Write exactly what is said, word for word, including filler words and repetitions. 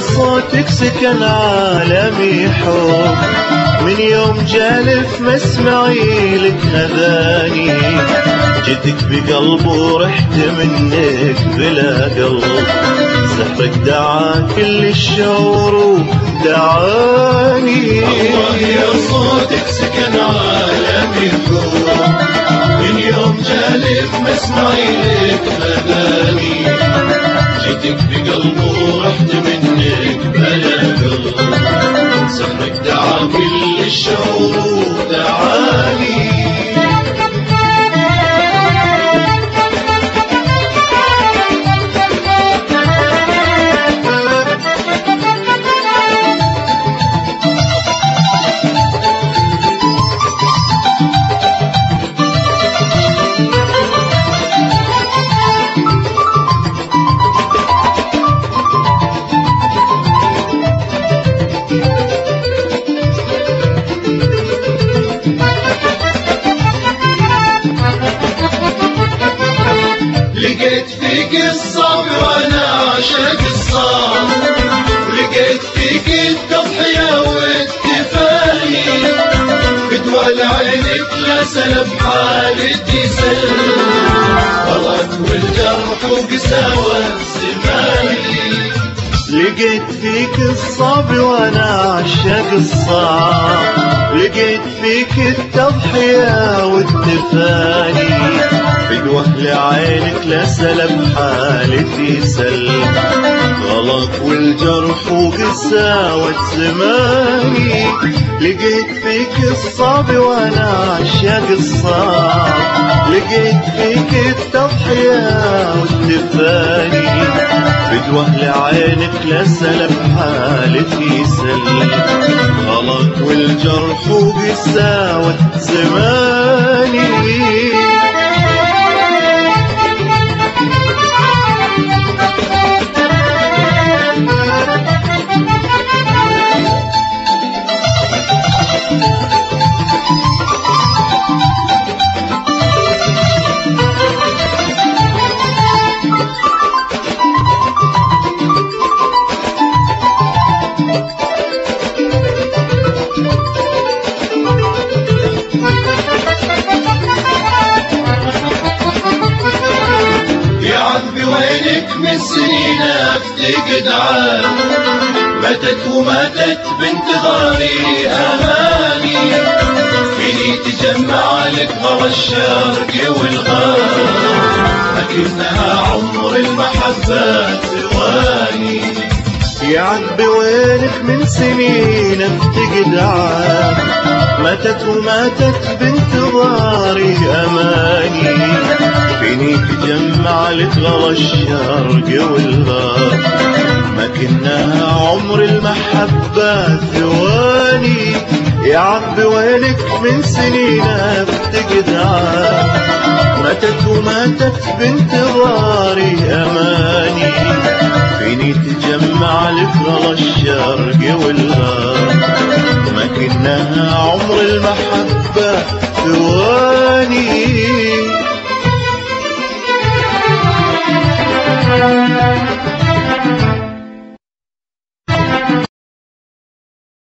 صوتك سكن عالمي حب، من يوم جالف مسمعي لك أذاني، جيتك بقلب ورحت منك بلا قلب، سحرك دعا كل الشعور ودعاني. الله يا صوتك سكن عالمي حب، من يوم جالف مسمعي لك أذاني، جيتك بقلب ورحت منك بلا قلب، سحرك دعا كل الشعور ودعاني. لقيت فيك الصبر وانا عاشق الصبر، لقيت فيك التضحية والتفاني، بدوى لعينك لا سلب حالتي سلم، غلط والجرح وقساوة زماني. لقيت فيك الصبر وانا عاشق الصبر، لقيت فيك التضحية والتفاني، بدوه لعينك لا سلب حالتي سلم، غلط والجرح وقساوة زماني. لقيت فيك الصبر وانا عاشق الصبر، لقيت فيك التضحية والتفاني، بدوه لعينك لا سلب حالتي سلم، غلط والجرح وقساوة زماني. من سنين افتقد عام، ماتت وماتت بانتظاري اماني، فيني تجمع لك غوى الشرق والغرب، لكنها عمر المحبة ثواني. يا عذبي وينك من سنين افتقد عام، ماتت وماتت بانتظاري اماني، فيني تجمع لك غوى الشرق والغرب، لكنها عمر المحبة ثواني. يا عذبي وينك من سنين افتقد عام، ماتت وماتت بانتظاري اماني، فيني تجمع لك غوى الشرق والغرب، لكنها عمر المحبة ثواني.